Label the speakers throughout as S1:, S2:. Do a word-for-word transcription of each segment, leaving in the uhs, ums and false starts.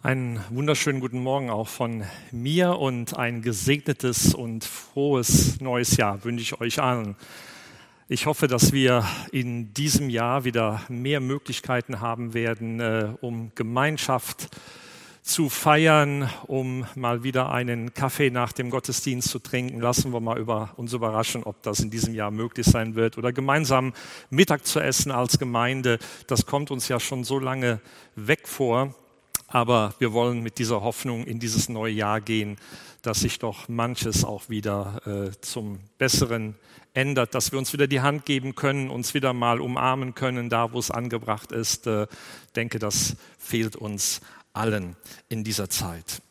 S1: Einen wunderschönen guten Morgen auch von mir und ein gesegnetes und frohes neues Jahr wünsche ich euch allen. Ich hoffe, dass wir in diesem Jahr wieder mehr Möglichkeiten haben werden, äh, um Gemeinschaft zu feiern, um mal wieder einen Kaffee nach dem Gottesdienst zu trinken. Lassen wir mal über uns überraschen, ob das in diesem Jahr möglich sein wird. Oder gemeinsam Mittag zu essen als Gemeinde. Das kommt uns ja schon so lange weg vor. Aber wir wollen mit dieser Hoffnung in dieses neue Jahr gehen, dass sich doch manches auch wieder äh, zum Besseren ändert, dass wir uns wieder die Hand geben können, uns wieder mal umarmen können, da wo es angebracht ist. Ich äh, denke, das fehlt uns allen in dieser Zeit.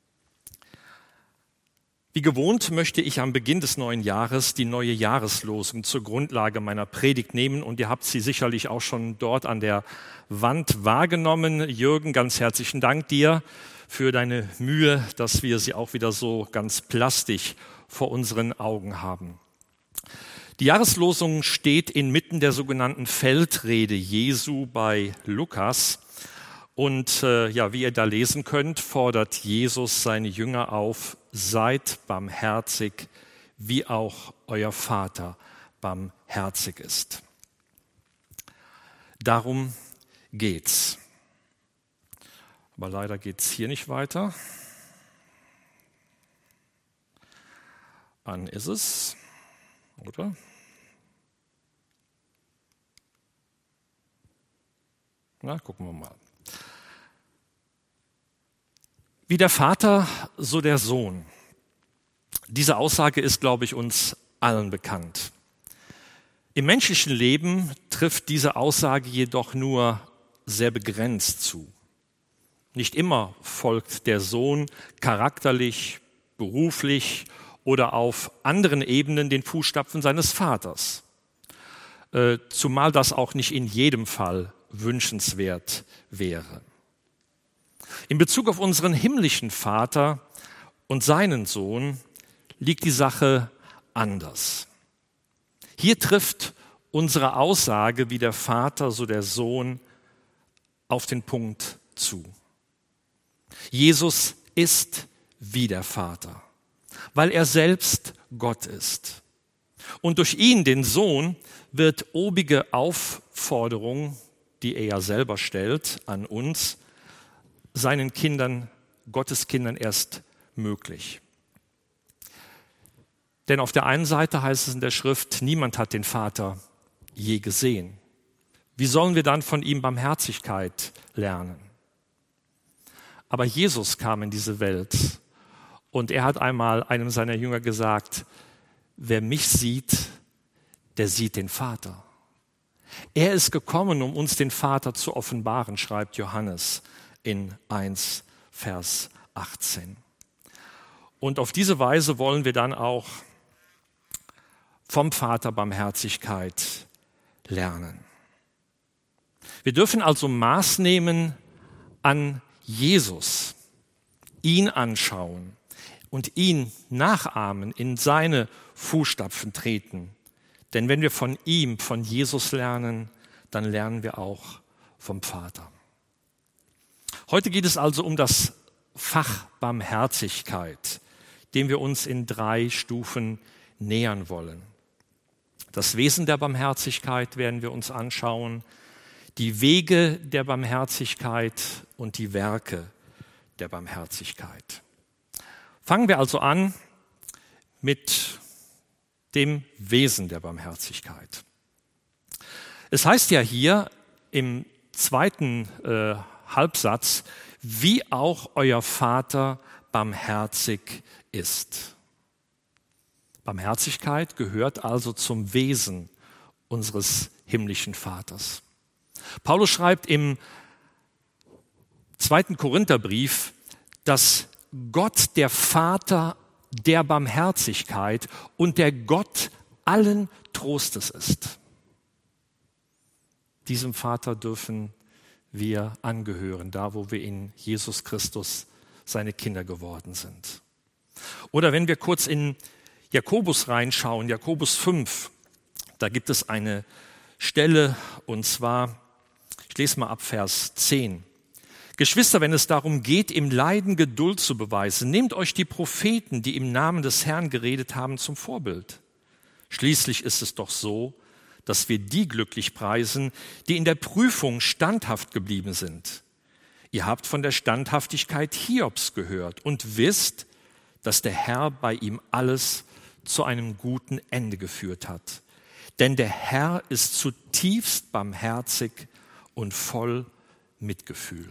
S1: Wie gewohnt möchte ich am Beginn des neuen Jahres die neue Jahreslosung zur Grundlage meiner Predigt nehmen und ihr habt sie sicherlich auch schon dort an der Wand wahrgenommen. Jürgen, ganz herzlichen Dank dir für deine Mühe, dass wir sie auch wieder so ganz plastisch vor unseren Augen haben. Die Jahreslosung steht inmitten der sogenannten Feldrede Jesu bei Lukas. Und äh, ja, wie ihr da lesen könnt, fordert Jesus seine Jünger auf: Seid barmherzig, wie auch euer Vater barmherzig ist. Darum geht's. Aber leider geht's hier nicht weiter. An ist es, oder? Na, gucken wir mal. Wie der Vater, so der Sohn. Diese Aussage ist, glaube ich, uns allen bekannt. Im menschlichen Leben trifft diese Aussage jedoch nur sehr begrenzt zu. Nicht immer folgt der Sohn charakterlich, beruflich oder auf anderen Ebenen den Fußstapfen seines Vaters. Zumal das auch nicht in jedem Fall wünschenswert wäre. In Bezug auf unseren himmlischen Vater und seinen Sohn liegt die Sache anders. Hier trifft unsere Aussage, wie der Vater, so der Sohn, auf den Punkt zu. Jesus ist wie der Vater, weil er selbst Gott ist. Und durch ihn, den Sohn, wird obige Aufforderung, die er ja selber stellt an uns, seinen Kindern, Gottes Kindern erst möglich. Denn auf der einen Seite heißt es in der Schrift, niemand hat den Vater je gesehen. Wie sollen wir dann von ihm Barmherzigkeit lernen? Aber Jesus kam in diese Welt und er hat einmal einem seiner Jünger gesagt, wer mich sieht, der sieht den Vater. Er ist gekommen, um uns den Vater zu offenbaren, schreibt Johannes in eins, Vers achtzehn. Und auf diese Weise wollen wir dann auch vom Vater Barmherzigkeit lernen. Wir dürfen also Maß nehmen an Jesus, ihn anschauen und ihn nachahmen, in seine Fußstapfen treten. Denn wenn wir von ihm, von Jesus lernen, dann lernen wir auch vom Vater. Heute geht es also um das Fach Barmherzigkeit, dem wir uns in drei Stufen nähern wollen. Das Wesen der Barmherzigkeit werden wir uns anschauen, die Wege der Barmherzigkeit und die Werke der Barmherzigkeit. Fangen wir also an mit dem Wesen der Barmherzigkeit. Es heißt ja hier im zweiten äh, Halbsatz, wie auch euer Vater barmherzig ist. Barmherzigkeit gehört also zum Wesen unseres himmlischen Vaters. Paulus schreibt im zweiten Korintherbrief, dass Gott der Vater der Barmherzigkeit und der Gott allen Trostes ist. Diesem Vater dürfen wir angehören, da wo wir in Jesus Christus seine Kinder geworden sind. Oder wenn wir kurz in Jakobus reinschauen, Jakobus fünf, da gibt es eine Stelle, und zwar, ich lese mal ab Vers zehn. Geschwister, wenn es darum geht, im Leiden Geduld zu beweisen, nehmt euch die Propheten, die im Namen des Herrn geredet haben, zum Vorbild. Schließlich ist es doch so, dass wir die glücklich preisen, die in der Prüfung standhaft geblieben sind. Ihr habt von der Standhaftigkeit Hiobs gehört und wisst, dass der Herr bei ihm alles zu einem guten Ende geführt hat. Denn der Herr ist zutiefst barmherzig und voll Mitgefühl.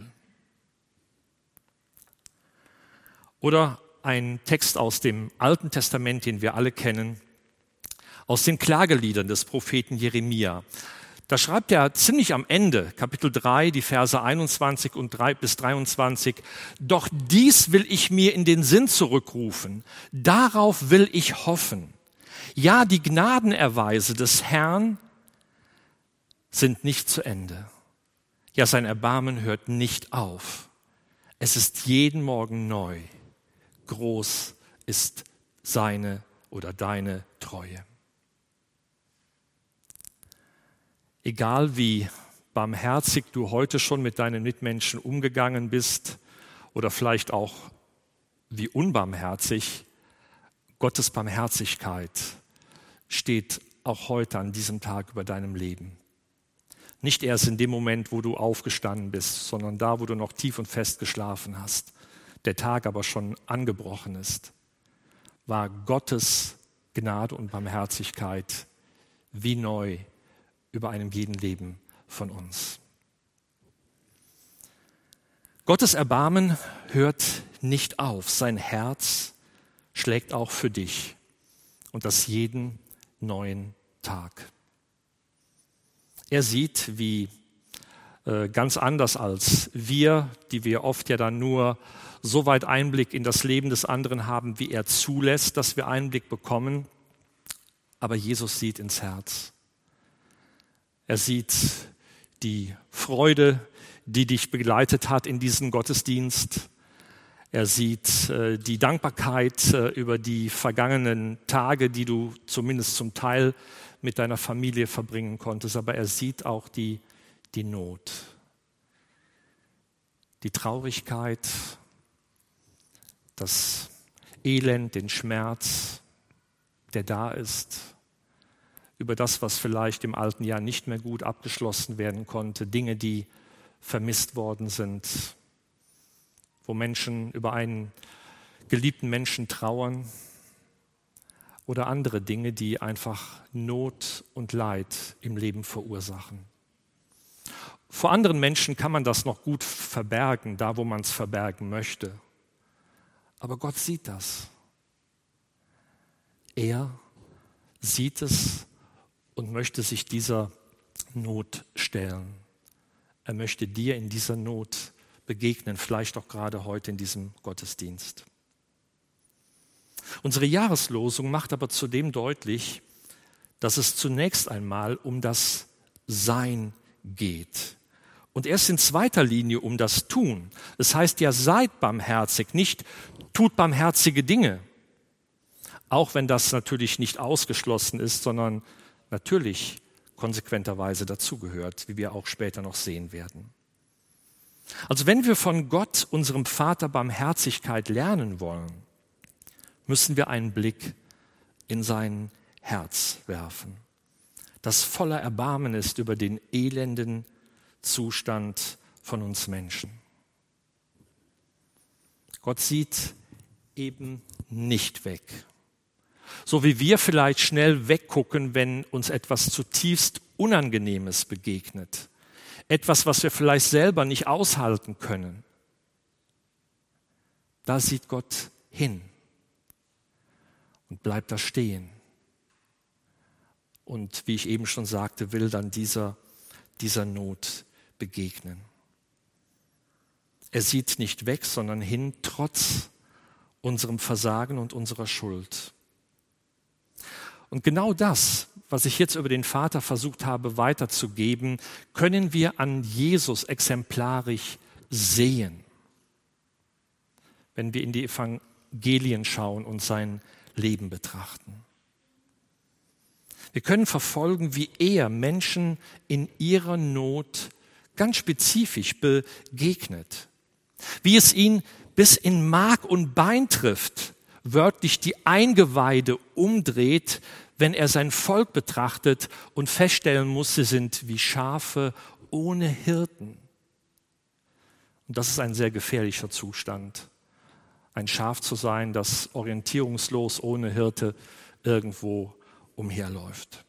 S1: Oder ein Text aus dem Alten Testament, den wir alle kennen, aus den Klageliedern des Propheten Jeremia. Da schreibt er ziemlich am Ende, Kapitel drei, die Verse einundzwanzig und drei bis dreiundzwanzig, doch dies will ich mir in den Sinn zurückrufen, darauf will ich hoffen. Ja, die Gnadenerweise des Herrn sind nicht zu Ende. Ja, sein Erbarmen hört nicht auf. Es ist jeden Morgen neu. Groß ist seine oder deine Treue. Egal wie barmherzig du heute schon mit deinen Mitmenschen umgegangen bist oder vielleicht auch wie unbarmherzig, Gottes Barmherzigkeit steht auch heute an diesem Tag über deinem Leben. Nicht erst in dem Moment, wo du aufgestanden bist, sondern da, wo du noch tief und fest geschlafen hast, der Tag aber schon angebrochen ist, war Gottes Gnade und Barmherzigkeit wie neu über einem jeden Leben von uns. Gottes Erbarmen hört nicht auf. Sein Herz schlägt auch für dich und das jeden neuen Tag. Er sieht, wie äh, ganz anders als wir, die wir oft ja dann nur so weit Einblick in das Leben des anderen haben, wie er zulässt, dass wir Einblick bekommen. Aber Jesus sieht ins Herz. Er sieht die Freude, die dich begleitet hat in diesem Gottesdienst. Er sieht äh, die Dankbarkeit äh, über die vergangenen Tage, die du zumindest zum Teil mit deiner Familie verbringen konntest. Aber er sieht auch die, die Not, die Traurigkeit, das Elend, den Schmerz, der da ist, über das, was vielleicht im alten Jahr nicht mehr gut abgeschlossen werden konnte, Dinge, die vermisst worden sind, wo Menschen über einen geliebten Menschen trauern oder andere Dinge, die einfach Not und Leid im Leben verursachen. Vor anderen Menschen kann man das noch gut verbergen, da wo man es verbergen möchte. Aber Gott sieht das. Er sieht es und möchte sich dieser Not stellen. Er möchte dir in dieser Not begegnen, vielleicht auch gerade heute in diesem Gottesdienst. Unsere Jahreslosung macht aber zudem deutlich, dass es zunächst einmal um das Sein geht. Und erst in zweiter Linie um das Tun. Es heißt ja, seid barmherzig, nicht tut barmherzige Dinge. Auch wenn das natürlich nicht ausgeschlossen ist, sondern natürlich konsequenterweise dazugehört, wie wir auch später noch sehen werden. Also wenn wir von Gott, unserem Vater, Barmherzigkeit lernen wollen, müssen wir einen Blick in sein Herz werfen, das voller Erbarmen ist über den elenden Zustand von uns Menschen. Gott sieht eben nicht weg. So wie wir vielleicht schnell weggucken, wenn uns etwas zutiefst Unangenehmes begegnet. Etwas, was wir vielleicht selber nicht aushalten können. Da sieht Gott hin und bleibt da stehen. Und wie ich eben schon sagte, will dann dieser, dieser Not begegnen. Er sieht nicht weg, sondern hin, trotz unserem Versagen und unserer Schuld. Und genau das, was ich jetzt über den Vater versucht habe weiterzugeben, können wir an Jesus exemplarisch sehen, wenn wir in die Evangelien schauen und sein Leben betrachten. Wir können verfolgen, wie er Menschen in ihrer Not ganz spezifisch begegnet, wie es ihn bis in Mark und Bein trifft, wörtlich die Eingeweide umdreht, wenn er sein Volk betrachtet und feststellen muss, sie sind wie Schafe ohne Hirten. Und das ist ein sehr gefährlicher Zustand, ein Schaf zu sein, das orientierungslos ohne Hirte irgendwo umherläuft.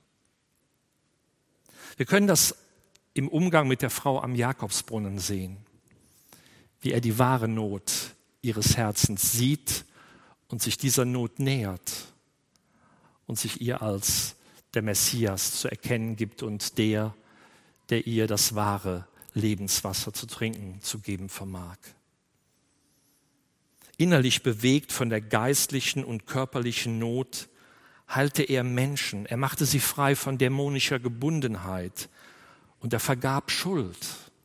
S1: Wir können das im Umgang mit der Frau am Jakobsbrunnen sehen, wie er die wahre Not ihres Herzens sieht und sich dieser Not nähert und sich ihr als der Messias zu erkennen gibt und der, der ihr das wahre Lebenswasser zu trinken zu geben vermag. Innerlich bewegt von der geistlichen und körperlichen Not heilte er Menschen, er machte sie frei von dämonischer Gebundenheit und er vergab Schuld.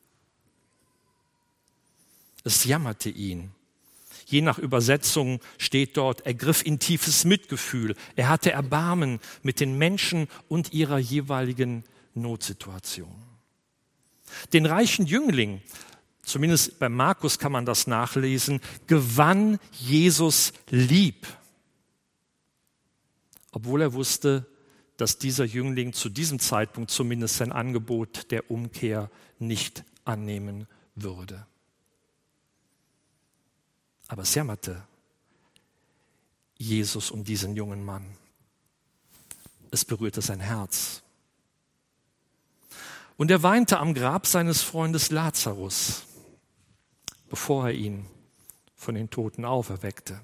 S1: Es jammerte ihn. Je nach Übersetzung steht dort, er griff in tiefes Mitgefühl. Er hatte Erbarmen mit den Menschen und ihrer jeweiligen Notsituation. Den reichen Jüngling, zumindest bei Markus kann man das nachlesen, gewann Jesus lieb. Obwohl er wusste, dass dieser Jüngling zu diesem Zeitpunkt zumindest sein Angebot der Umkehr nicht annehmen würde. Aber es jammerte Jesus um diesen jungen Mann. Es berührte sein Herz. Und er weinte am Grab seines Freundes Lazarus, bevor er ihn von den Toten auferweckte.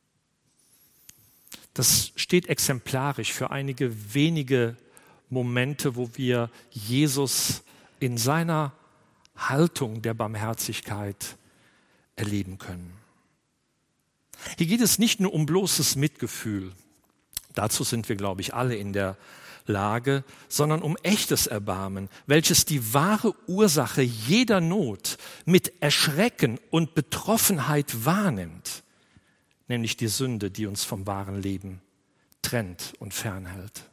S1: Das steht exemplarisch für einige wenige Momente, wo wir Jesus in seiner Haltung der Barmherzigkeit erleben können. Hier geht es nicht nur um bloßes Mitgefühl, dazu sind wir, glaube ich, alle in der Lage, sondern um echtes Erbarmen, welches die wahre Ursache jeder Not mit Erschrecken und Betroffenheit wahrnimmt, nämlich die Sünde, die uns vom wahren Leben trennt und fernhält.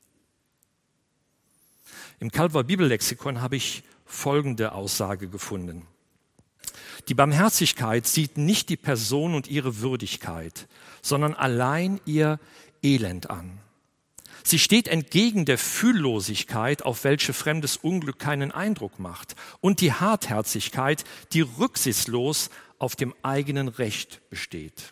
S1: Im Calver Bibellexikon habe ich folgende Aussage gefunden. Die Barmherzigkeit sieht nicht die Person und ihre Würdigkeit, sondern allein ihr Elend an. Sie steht entgegen der Fühllosigkeit, auf welche fremdes Unglück keinen Eindruck macht, und die Hartherzigkeit, die rücksichtslos auf dem eigenen Recht besteht.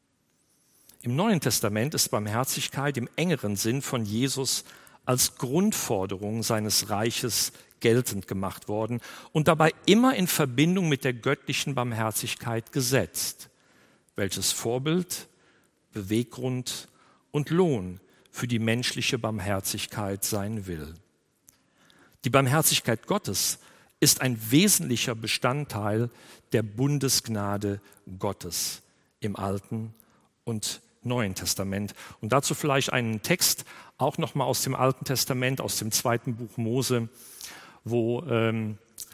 S1: Im Neuen Testament ist Barmherzigkeit im engeren Sinn von Jesus als Grundforderung seines Reiches geltend gemacht worden und dabei immer in Verbindung mit der göttlichen Barmherzigkeit gesetzt, welches Vorbild, Beweggrund und Lohn für die menschliche Barmherzigkeit sein will. Die Barmherzigkeit Gottes ist ein wesentlicher Bestandteil der Bundesgnade Gottes im Alten und Neuen Testament. Und dazu vielleicht einen Text, auch nochmal aus dem Alten Testament, aus dem zweiten Buch Mose, wo ähm,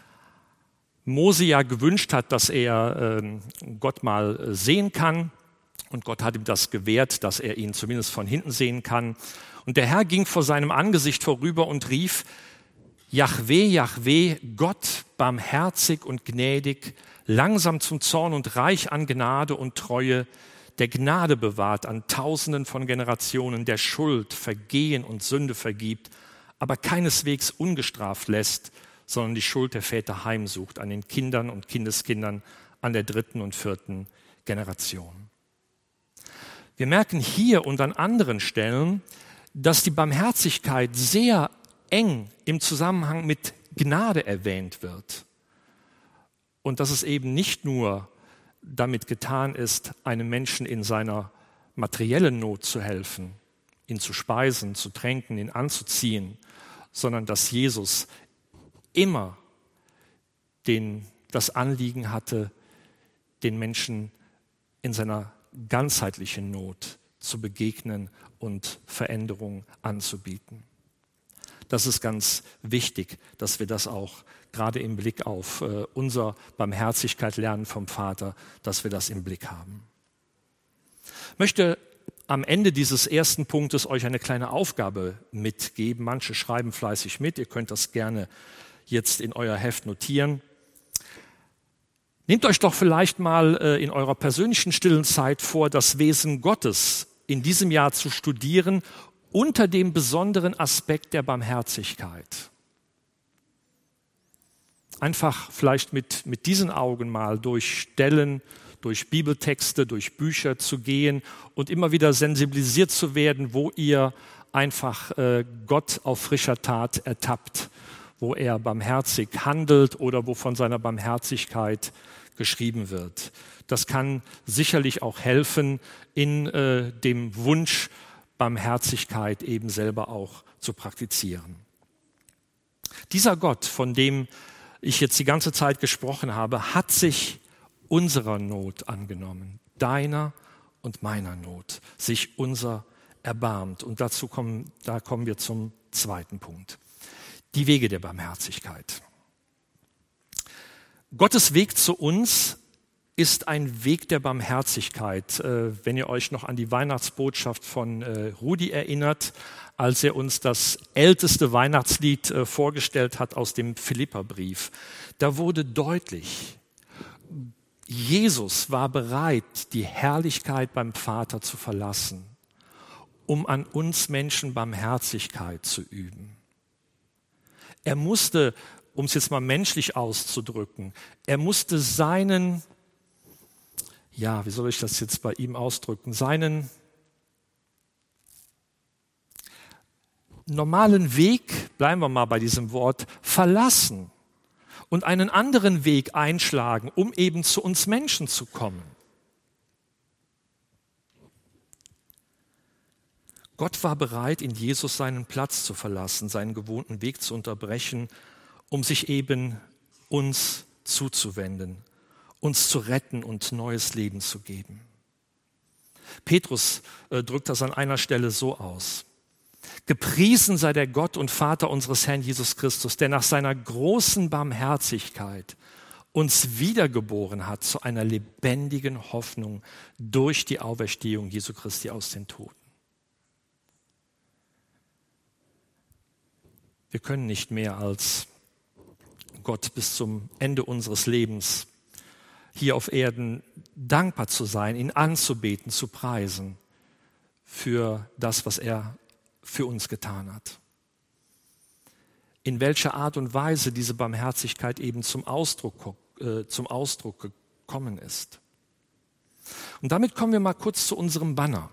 S1: Mose ja gewünscht hat, dass er ähm, Gott mal sehen kann. Und Gott hat ihm das gewährt, dass er ihn zumindest von hinten sehen kann. Und der Herr ging vor seinem Angesicht vorüber und rief, Jahwe, Jahwe, Gott, barmherzig und gnädig, langsam zum Zorn und reich an Gnade und Treue, der Gnade bewahrt an Tausenden von Generationen, der Schuld, Vergehen und Sünde vergibt, aber keineswegs ungestraft lässt, sondern die Schuld der Väter heimsucht an den Kindern und Kindeskindern, an der dritten und vierten Generation. Wir merken hier und an anderen Stellen, dass die Barmherzigkeit sehr eng im Zusammenhang mit Gnade erwähnt wird. Und dass es eben nicht nur damit getan ist, einem Menschen in seiner materiellen Not zu helfen, ihn zu speisen, zu tränken, ihn anzuziehen, sondern dass Jesus immer den, das Anliegen hatte, den Menschen in seiner ganzheitlichen Not zu begegnen und Veränderung anzubieten. Das ist ganz wichtig, dass wir das auch gerade im Blick auf äh, unser Barmherzigkeit lernen vom Vater, dass wir das im Blick haben. Ich möchte am Ende dieses ersten Punktes euch eine kleine Aufgabe mitgeben. Manche schreiben fleißig mit, ihr könnt das gerne jetzt in euer Heft notieren. Nehmt euch doch vielleicht mal äh, in eurer persönlichen stillen Zeit vor, das Wesen Gottes in diesem Jahr zu studieren unter dem besonderen Aspekt der Barmherzigkeit. Einfach vielleicht mit, mit diesen Augen mal durch Stellen, durch Bibeltexte, durch Bücher zu gehen und immer wieder sensibilisiert zu werden, wo ihr einfach äh, Gott auf frischer Tat ertappt, wo er barmherzig handelt oder wo von seiner Barmherzigkeit geschrieben wird. Das kann sicherlich auch helfen, in äh, dem Wunsch, Barmherzigkeit eben selber auch zu praktizieren. Dieser Gott, von dem ich jetzt die ganze Zeit gesprochen habe, hat sich unserer Not angenommen, deiner und meiner Not, sich unser erbarmt. Und dazu kommen, da kommen wir zum zweiten Punkt. Die Wege der Barmherzigkeit. Gottes Weg zu uns ist ein Weg der Barmherzigkeit. Äh, wenn ihr euch noch an die Weihnachtsbotschaft von äh, Rudi erinnert, als er uns das älteste Weihnachtslied äh, vorgestellt hat aus dem Philipperbrief, da wurde deutlich, Jesus war bereit, die Herrlichkeit beim Vater zu verlassen, um an uns Menschen Barmherzigkeit zu üben. Er musste, um es jetzt mal menschlich auszudrücken, er musste seinen, ja, wie soll ich das jetzt bei ihm ausdrücken, seinen normalen Weg, bleiben wir mal bei diesem Wort, verlassen und einen anderen Weg einschlagen, um eben zu uns Menschen zu kommen. Gott war bereit, in Jesus seinen Platz zu verlassen, seinen gewohnten Weg zu unterbrechen, um sich eben uns zuzuwenden, uns zu retten und neues Leben zu geben. Petrus äh, drückt das an einer Stelle so aus. Gepriesen sei der Gott und Vater unseres Herrn Jesus Christus, der nach seiner großen Barmherzigkeit uns wiedergeboren hat zu einer lebendigen Hoffnung durch die Auferstehung Jesu Christi aus den Toten. Wir können nicht mehr als Gott bis zum Ende unseres Lebens hier auf Erden dankbar zu sein, ihn anzubeten, zu preisen für das, was er für uns getan hat. In welcher Art und Weise diese Barmherzigkeit eben zum Ausdruck, äh, zum Ausdruck gekommen ist. Und damit kommen wir mal kurz zu unserem Banner.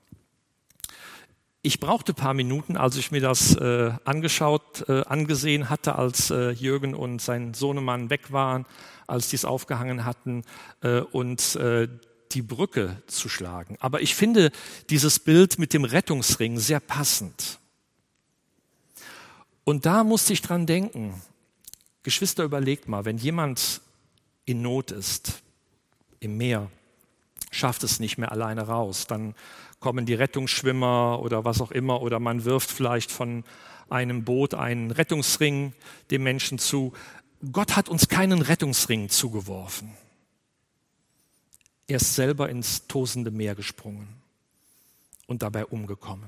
S1: Ich brauchte ein paar Minuten, als ich mir das äh, angeschaut, äh, angesehen hatte, als äh, Jürgen und sein Sohnemann weg waren, als die es aufgehangen hatten äh, und äh, die Brücke zu schlagen. Aber ich finde dieses Bild mit dem Rettungsring sehr passend. Und da musste ich dran denken, Geschwister, überlegt mal, wenn jemand in Not ist, im Meer, schafft es nicht mehr alleine raus, dann kommen die Rettungsschwimmer oder was auch immer, oder man wirft vielleicht von einem Boot einen Rettungsring dem Menschen zu. Gott hat uns keinen Rettungsring zugeworfen. Er ist selber ins tosende Meer gesprungen und dabei umgekommen.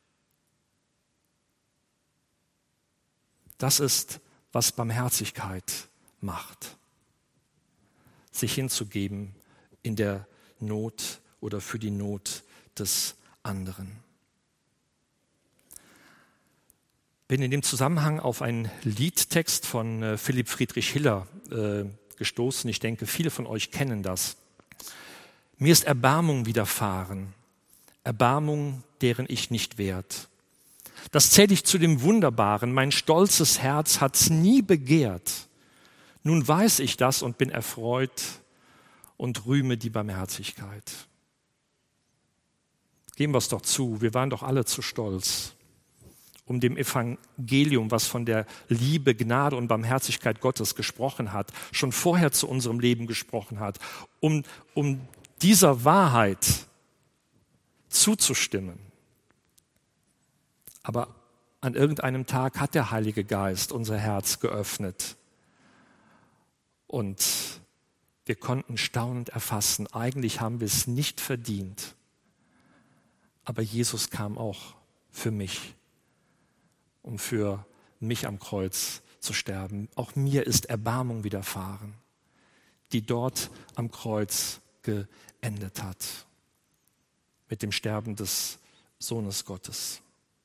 S1: Das ist, was Barmherzigkeit macht. Sich hinzugeben in der Not oder für die Not des anderen. Bin in dem Zusammenhang auf einen Liedtext von äh, Philipp Friedrich Hiller äh, gestoßen. Ich denke, viele von euch kennen das. Mir ist Erbarmung widerfahren, Erbarmung, deren ich nicht wert. Das zähle ich zu dem Wunderbaren, mein stolzes Herz hat's nie begehrt. Nun weiß ich das und bin erfreut und rühme die Barmherzigkeit. Geben wir es doch zu, wir waren doch alle zu stolz, um dem Evangelium, was von der Liebe, Gnade und Barmherzigkeit Gottes gesprochen hat, schon vorher zu unserem Leben gesprochen hat, um, um dieser Wahrheit zuzustimmen. Aber an irgendeinem Tag hat der Heilige Geist unser Herz geöffnet und wir konnten staunend erfassen, eigentlich haben wir es nicht verdient, aber Jesus kam auch für mich, um für mich am Kreuz zu sterben. Auch mir ist Erbarmung widerfahren, die dort am Kreuz geendet hat, mit dem Sterben des Sohnes Gottes.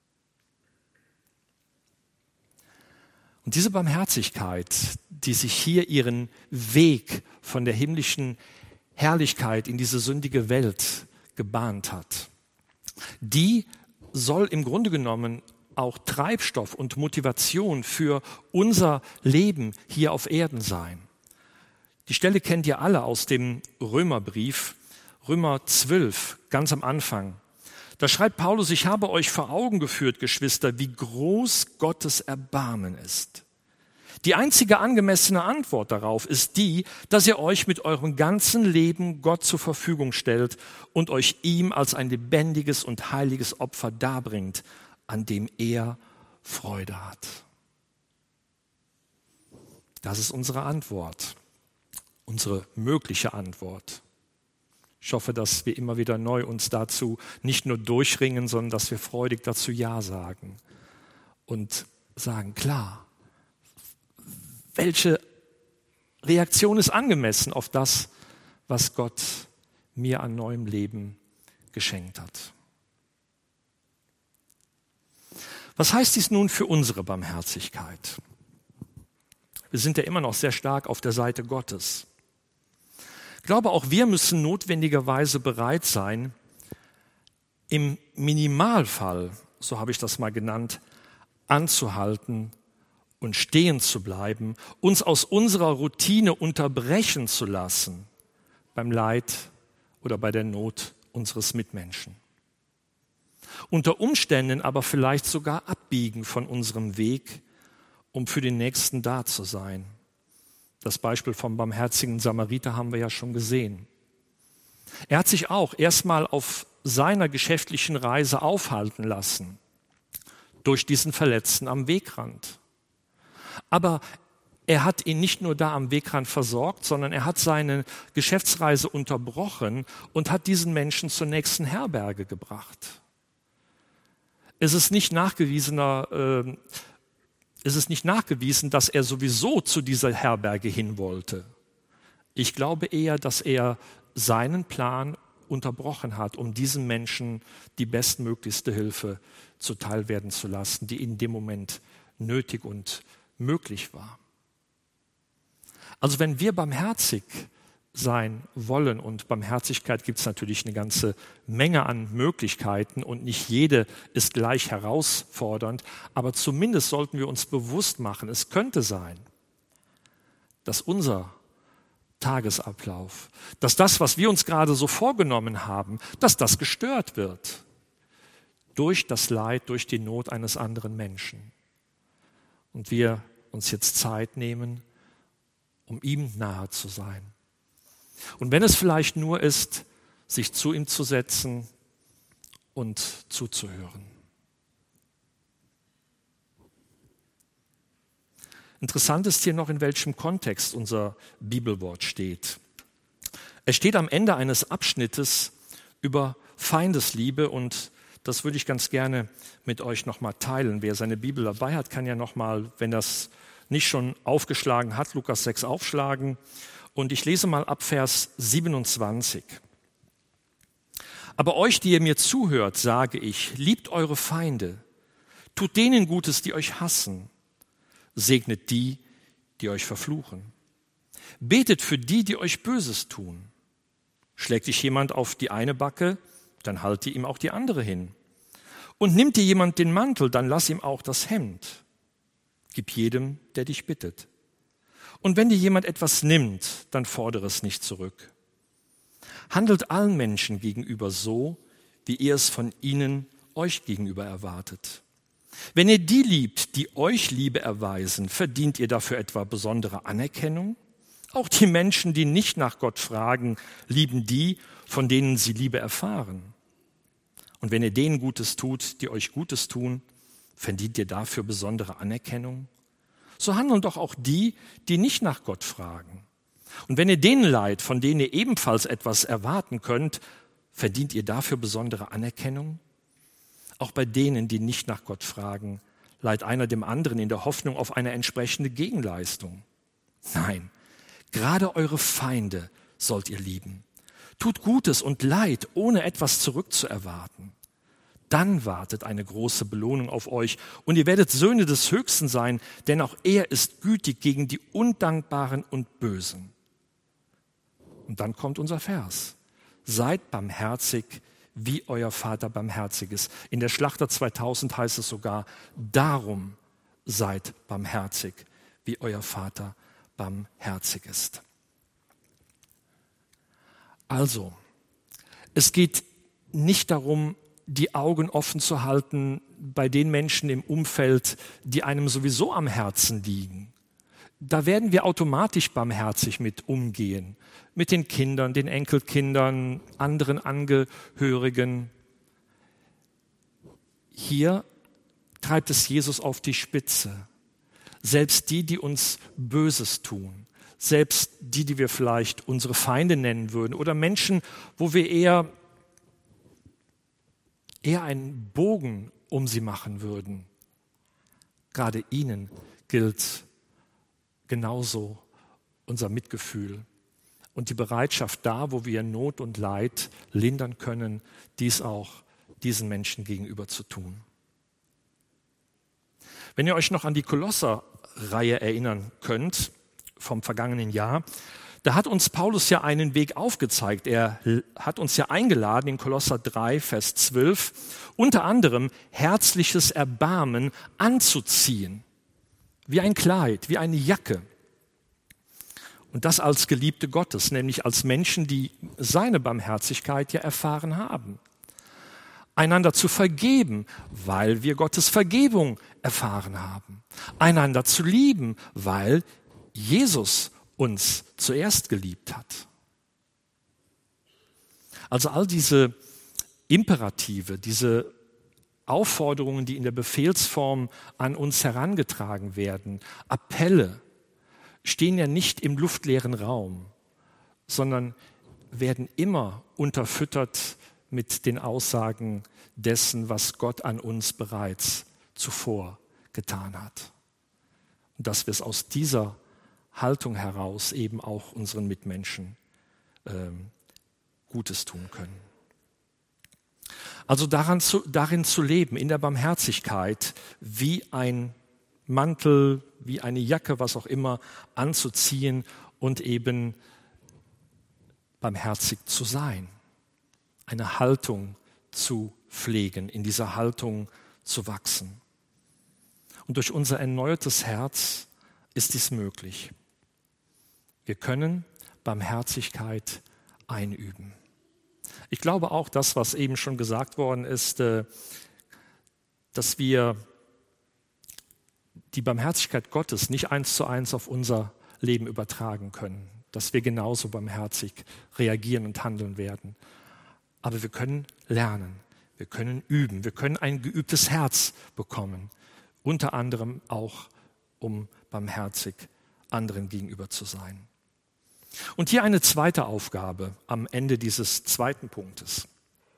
S1: Und diese Barmherzigkeit, die sich hier ihren Weg von der himmlischen Herrlichkeit in diese sündige Welt gebahnt hat, die soll im Grunde genommen auch Treibstoff und Motivation für unser Leben hier auf Erden sein. Die Stelle kennt ihr alle aus dem Römerbrief, Römer zwölf, ganz am Anfang. Da schreibt Paulus: Ich habe euch vor Augen geführt, Geschwister, wie groß Gottes Erbarmen ist. Die einzige angemessene Antwort darauf ist die, dass ihr euch mit eurem ganzen Leben Gott zur Verfügung stellt und euch ihm als ein lebendiges und heiliges Opfer darbringt, an dem er Freude hat. Das ist unsere Antwort, unsere mögliche Antwort. Ich hoffe, dass wir immer wieder neu uns dazu nicht nur durchringen, sondern dass wir freudig dazu Ja sagen und sagen, klar, welche Reaktion ist angemessen auf das, was Gott mir an neuem Leben geschenkt hat? Was heißt dies nun für unsere Barmherzigkeit? Wir sind ja immer noch sehr stark auf der Seite Gottes. Ich glaube, auch wir müssen notwendigerweise bereit sein, im Minimalfall, so habe ich das mal genannt, anzuhalten und stehen zu bleiben, uns aus unserer Routine unterbrechen zu lassen beim Leid oder bei der Not unseres Mitmenschen. Unter Umständen aber vielleicht sogar abbiegen von unserem Weg, um für den Nächsten da zu sein. Das Beispiel vom barmherzigen Samariter haben wir ja schon gesehen. Er hat sich auch erstmal auf seiner geschäftlichen Reise aufhalten lassen, durch diesen Verletzten am Wegrand. Aber er hat ihn nicht nur da am Wegrand versorgt, sondern er hat seine Geschäftsreise unterbrochen und hat diesen Menschen zur nächsten Herberge gebracht. Es ist nicht nachgewiesener, äh, es ist nicht nachgewiesen, dass er sowieso zu dieser Herberge hin wollte. Ich glaube eher, dass er seinen Plan unterbrochen hat, um diesem Menschen die bestmöglichste Hilfe zuteil werden zu lassen, die in dem Moment nötig und möglich war. Also wenn wir barmherzig sein wollen, und Barmherzigkeit gibt es natürlich eine ganze Menge an Möglichkeiten und nicht jede ist gleich herausfordernd, aber zumindest sollten wir uns bewusst machen, es könnte sein, dass unser Tagesablauf, dass das, was wir uns gerade so vorgenommen haben, dass das gestört wird durch das Leid, durch die Not eines anderen Menschen. Und wir uns jetzt Zeit nehmen, um ihm nahe zu sein. Und wenn es vielleicht nur ist, sich zu ihm zu setzen und zuzuhören. Interessant ist hier noch, in welchem Kontext unser Bibelwort steht. Es steht am Ende eines Abschnittes über Feindesliebe, und das würde ich ganz gerne mit euch nochmal teilen. Wer seine Bibel dabei hat, kann ja nochmal, wenn das nicht schon aufgeschlagen hat, Lukas sechs aufschlagen. Und ich lese mal ab Vers siebenundzwanzig. Aber euch, die ihr mir zuhört, sage ich, liebt eure Feinde, tut denen Gutes, die euch hassen, segnet die, die euch verfluchen. Betet für die, die euch Böses tun. Schlägt dich jemand auf die eine Backe, dann halte ihm auch die andere hin. Und nimmt dir jemand den Mantel, dann lass ihm auch das Hemd. Gib jedem, der dich bittet. Und wenn dir jemand etwas nimmt, dann fordere es nicht zurück. Handelt allen Menschen gegenüber so, wie ihr es von ihnen euch gegenüber erwartet. Wenn ihr die liebt, die euch Liebe erweisen, verdient ihr dafür etwa besondere Anerkennung? Auch die Menschen, die nicht nach Gott fragen, lieben die, von denen sie Liebe erfahren. Und wenn ihr denen Gutes tut, die euch Gutes tun, verdient ihr dafür besondere Anerkennung? So handeln doch auch die, die nicht nach Gott fragen. Und wenn ihr denen leiht, von denen ihr ebenfalls etwas erwarten könnt, verdient ihr dafür besondere Anerkennung? Auch bei denen, die nicht nach Gott fragen, leiht einer dem anderen in der Hoffnung auf eine entsprechende Gegenleistung. Nein, Gerade eure Feinde sollt ihr lieben. Tut Gutes und Leid, ohne etwas zurückzuerwarten. Dann wartet eine große Belohnung auf euch und ihr werdet Söhne des Höchsten sein, denn auch er ist gütig gegen die Undankbaren und Bösen. Und dann kommt unser Vers. Seid barmherzig, wie euer Vater barmherzig ist. In der Schlachter zweitausend heißt es sogar, darum seid barmherzig, wie euer Vater barmherzig ist. Also, es geht nicht darum, die Augen offen zu halten bei den Menschen im Umfeld, die einem sowieso am Herzen liegen. Da werden wir automatisch barmherzig mit umgehen. Mit den Kindern, den Enkelkindern, anderen Angehörigen. Hier treibt es Jesus auf die Spitze. Selbst die, die uns Böses tun, selbst die, die wir vielleicht unsere Feinde nennen würden oder Menschen, wo wir eher, eher einen Bogen um sie machen würden. Gerade ihnen gilt genauso unser Mitgefühl und die Bereitschaft da, wo wir Not und Leid lindern können, dies auch diesen Menschen gegenüber zu tun. Wenn ihr euch noch an die Kolosser-Reihe erinnern könnt, vom vergangenen Jahr, da hat uns Paulus ja einen Weg aufgezeigt. Er hat uns ja eingeladen in Kolosser drei, Vers zwölf, unter anderem herzliches Erbarmen anzuziehen, wie ein Kleid, wie eine Jacke. Und das als Geliebte Gottes, nämlich als Menschen, die seine Barmherzigkeit ja erfahren haben. Einander zu vergeben, weil wir Gottes Vergebung erfahren haben. Einander zu lieben, weil Jesus uns zuerst geliebt hat. Also all diese Imperative, diese Aufforderungen, die in der Befehlsform an uns herangetragen werden, Appelle, stehen ja nicht im luftleeren Raum, sondern werden immer unterfüttert mit den Aussagen dessen, was Gott an uns bereits zuvor getan hat. Und dass wir es aus dieser Haltung heraus eben auch unseren Mitmenschen ähm, Gutes tun können. Also daran zu, darin zu leben, in der Barmherzigkeit, wie ein Mantel, wie eine Jacke, was auch immer, anzuziehen und eben barmherzig zu sein. Eine Haltung zu pflegen, in dieser Haltung zu wachsen. Und durch unser erneuertes Herz ist dies möglich. Wir können Barmherzigkeit einüben. Ich glaube auch das, was eben schon gesagt worden ist, dass wir die Barmherzigkeit Gottes nicht eins zu eins auf unser Leben übertragen können, dass wir genauso barmherzig reagieren und handeln werden. Aber wir können lernen, wir können üben, wir können ein geübtes Herz bekommen, unter anderem auch, um barmherzig anderen gegenüber zu sein. Und hier eine zweite Aufgabe am Ende dieses zweiten Punktes.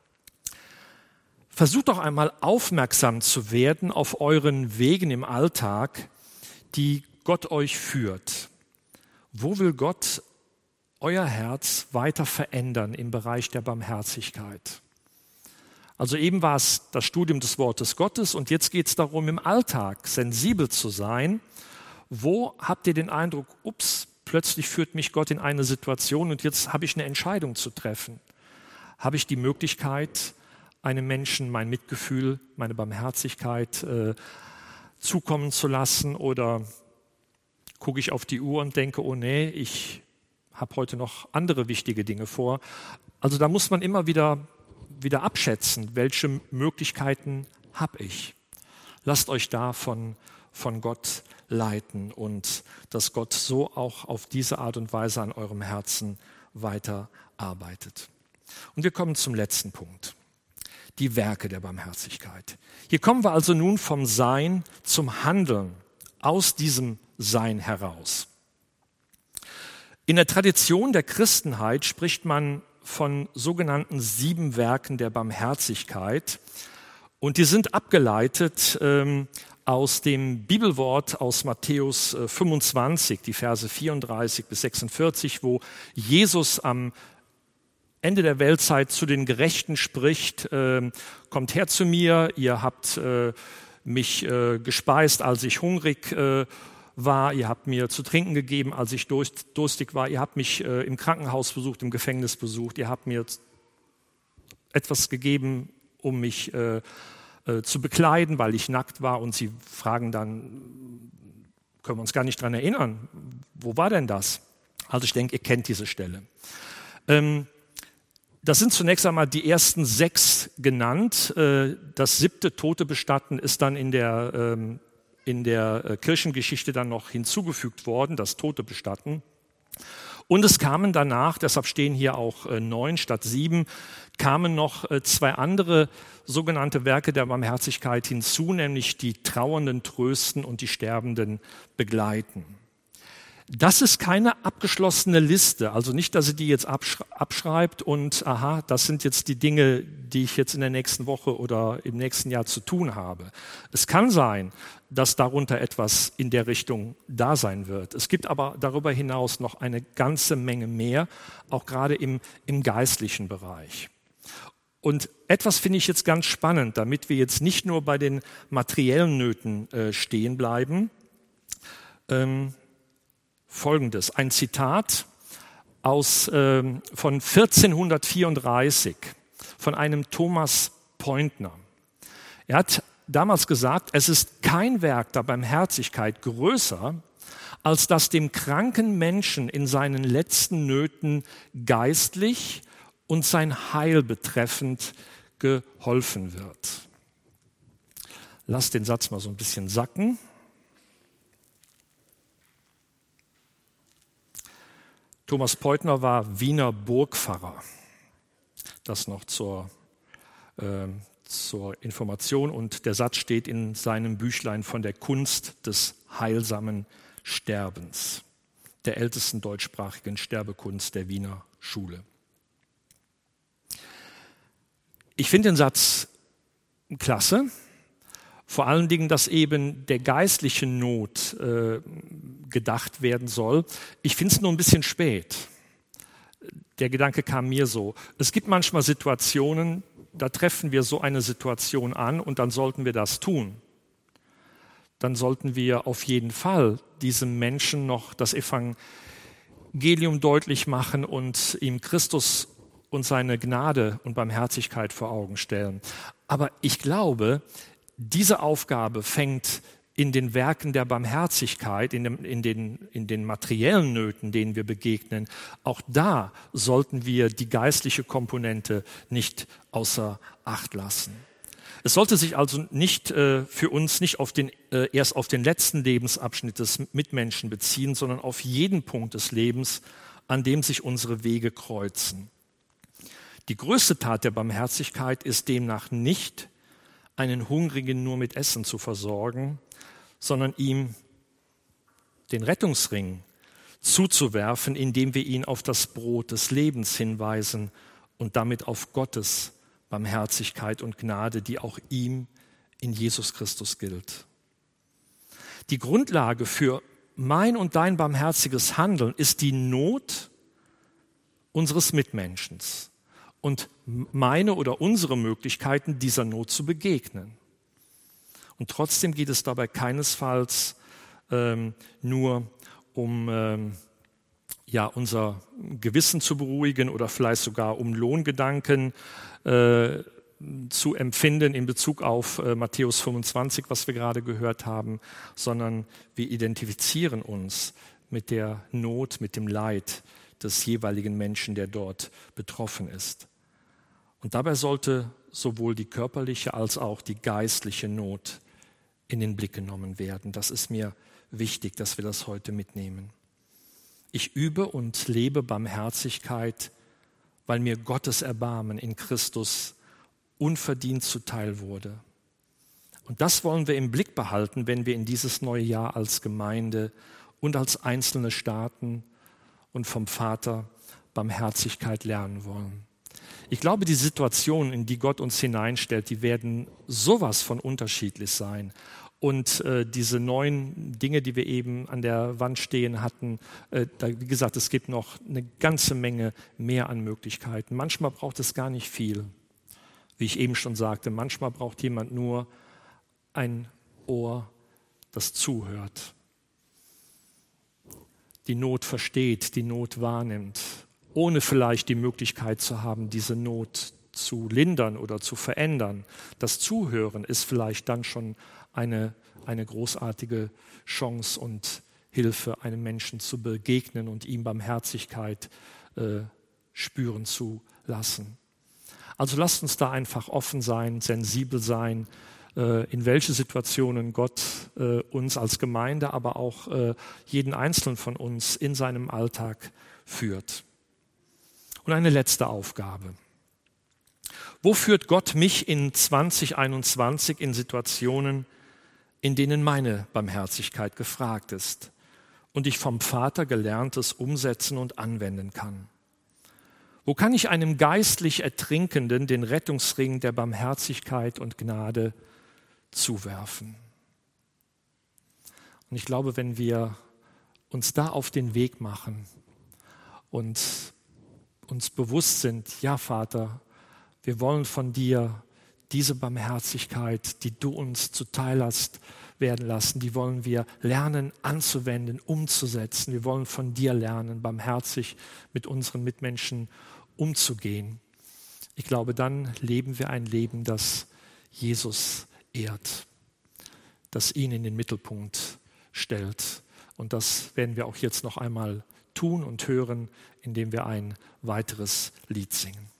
S1: Versucht doch einmal aufmerksam zu werden auf euren Wegen im Alltag, die Gott euch führt. Wo will Gott euer Herz weiter verändern im Bereich der Barmherzigkeit? Also eben war es das Studium des Wortes Gottes und jetzt geht es darum, im Alltag sensibel zu sein. Wo habt ihr den Eindruck, ups, plötzlich führt mich Gott in eine Situation und jetzt habe ich eine Entscheidung zu treffen? Habe ich die Möglichkeit, einem Menschen mein Mitgefühl, meine Barmherzigkeit äh, zukommen zu lassen, oder gucke ich auf die Uhr und denke, oh nee, ich habe heute noch andere wichtige Dinge vor. Also da muss man immer wieder, wieder abschätzen, welche Möglichkeiten habe ich. Lasst euch da von, von Gott leiten und dass Gott so auch auf diese Art und Weise an eurem Herzen weiterarbeitet. Und wir kommen zum letzten Punkt. Die Werke der Barmherzigkeit. Hier kommen wir also nun vom Sein zum Handeln, aus diesem Sein heraus. In der Tradition der Christenheit spricht man von sogenannten sieben Werken der Barmherzigkeit und die sind abgeleitet ähm, aus dem Bibelwort aus Matthäus fünfundzwanzig, die Verse vierunddreißig bis sechsundvierzig, wo Jesus am Ende der Weltzeit zu den Gerechten spricht, äh, kommt her zu mir, ihr habt äh, mich äh, gespeist, als ich hungrig äh, war, ihr habt mir zu trinken gegeben, als ich durstig war, ihr habt mich äh, im Krankenhaus besucht, im Gefängnis besucht, ihr habt mir etwas gegeben, um mich äh, äh, zu bekleiden, weil ich nackt war, und sie fragen dann, können wir uns gar nicht daran erinnern, wo war denn das? Also ich denke, ihr kennt diese Stelle. Ähm, Das sind zunächst einmal die ersten sechs genannt. Das siebte Tote bestatten ist dann in der, in der Kirchengeschichte dann noch hinzugefügt worden, das Tote bestatten. Und es kamen danach, deshalb stehen hier auch neun statt sieben, kamen noch zwei andere sogenannte Werke der Barmherzigkeit hinzu, nämlich die Trauernden trösten und die Sterbenden begleiten. Das ist keine abgeschlossene Liste, also nicht, dass ihr die jetzt abschreibt und aha, das sind jetzt die Dinge, die ich jetzt in der nächsten Woche oder im nächsten Jahr zu tun habe. Es kann sein, dass darunter etwas in der Richtung da sein wird. Es gibt aber darüber hinaus noch eine ganze Menge mehr, auch gerade im, im geistlichen Bereich. Und etwas finde ich jetzt ganz spannend, damit wir jetzt nicht nur bei den materiellen Nöten äh, stehen bleiben. Ähm, Folgendes, ein Zitat aus, äh, von vierzehnhundertvierunddreißig von einem Thomas Pointner. Er hat damals gesagt, es ist kein Werk der Barmherzigkeit größer, als dass dem kranken Menschen in seinen letzten Nöten geistlich und sein Heil betreffend geholfen wird. Lass den Satz mal so ein bisschen sacken. Thomas Pointner war Wiener Burgpfarrer. Das noch zur, äh, zur Information. Und der Satz steht in seinem Büchlein von der Kunst des heilsamen Sterbens, der ältesten deutschsprachigen Sterbekunst der Wiener Schule. Ich finde den Satz klasse. Vor allen Dingen, dass eben der geistlichen Not äh, gedacht werden soll. Ich finde es nur ein bisschen spät. Der Gedanke kam mir so. Es gibt manchmal Situationen, da treffen wir so eine Situation an und dann sollten wir das tun. Dann sollten wir auf jeden Fall diesem Menschen noch das Evangelium deutlich machen und ihm Christus und seine Gnade und Barmherzigkeit vor Augen stellen. Aber ich glaube, diese Aufgabe fängt in den Werken der Barmherzigkeit, in, dem, in, den, in den materiellen Nöten, denen wir begegnen, auch da sollten wir die geistliche Komponente nicht außer Acht lassen. Es sollte sich also nicht äh, für uns nicht auf den, äh, erst auf den letzten Lebensabschnitt des Mitmenschen beziehen, sondern auf jeden Punkt des Lebens, an dem sich unsere Wege kreuzen. Die größte Tat der Barmherzigkeit ist demnach nicht, einen Hungrigen nur mit Essen zu versorgen, sondern ihm den Rettungsring zuzuwerfen, indem wir ihn auf das Brot des Lebens hinweisen und damit auf Gottes Barmherzigkeit und Gnade, die auch ihm in Jesus Christus gilt. Die Grundlage für mein und dein barmherziges Handeln ist die Not unseres Mitmenschen und meine oder unsere Möglichkeiten, dieser Not zu begegnen. Und trotzdem geht es dabei keinesfalls ähm, nur um ähm, ja, unser Gewissen zu beruhigen oder vielleicht sogar um Lohngedanken äh, zu empfinden in Bezug auf äh, Matthäus fünfundzwanzig, was wir gerade gehört haben, sondern wir identifizieren uns mit der Not, mit dem Leid des jeweiligen Menschen, der dort betroffen ist. Und dabei sollte sowohl die körperliche als auch die geistliche Not in den Blick genommen werden. Das ist mir wichtig, dass wir das heute mitnehmen. Ich übe und lebe Barmherzigkeit, weil mir Gottes Erbarmen in Christus unverdient zuteil wurde. Und das wollen wir im Blick behalten, wenn wir in dieses neue Jahr als Gemeinde und als einzelne starten und vom Vater Barmherzigkeit lernen wollen. Ich glaube, die Situationen, in die Gott uns hineinstellt, die werden sowas von unterschiedlich sein. Und äh, diese neun Dinge, die wir eben an der Wand stehen hatten, äh, da, wie gesagt, es gibt noch eine ganze Menge mehr an Möglichkeiten. Manchmal braucht es gar nicht viel. Wie ich eben schon sagte, manchmal braucht jemand nur ein Ohr, das zuhört, die Not versteht, die Not wahrnimmt, ohne vielleicht die Möglichkeit zu haben, diese Not zu lindern oder zu verändern. Das Zuhören ist vielleicht dann schon eine, eine großartige Chance und Hilfe, einem Menschen zu begegnen und ihm Barmherzigkeit äh, spüren zu lassen. Also lasst uns da einfach offen sein, sensibel sein, äh, in welche Situationen Gott äh, uns als Gemeinde, aber auch äh, jeden Einzelnen von uns in seinem Alltag führt. Und eine letzte Aufgabe. Wo führt Gott mich in zwanzig einundzwanzig in Situationen, in denen meine Barmherzigkeit gefragt ist und ich vom Vater Gelerntes umsetzen und anwenden kann? Wo kann ich einem geistlich Ertrinkenden den Rettungsring der Barmherzigkeit und Gnade zuwerfen? Und ich glaube, wenn wir uns da auf den Weg machen und uns bewusst sind, ja Vater, wir wollen von dir diese Barmherzigkeit, die du uns zuteil hast werden lassen, die wollen wir lernen anzuwenden, umzusetzen. Wir wollen von dir lernen, barmherzig mit unseren Mitmenschen umzugehen. Ich glaube, dann leben wir ein Leben, das Jesus ehrt, das ihn in den Mittelpunkt stellt. Und das werden wir auch jetzt noch einmal tun und hören, indem wir ein weiteres Lied singen.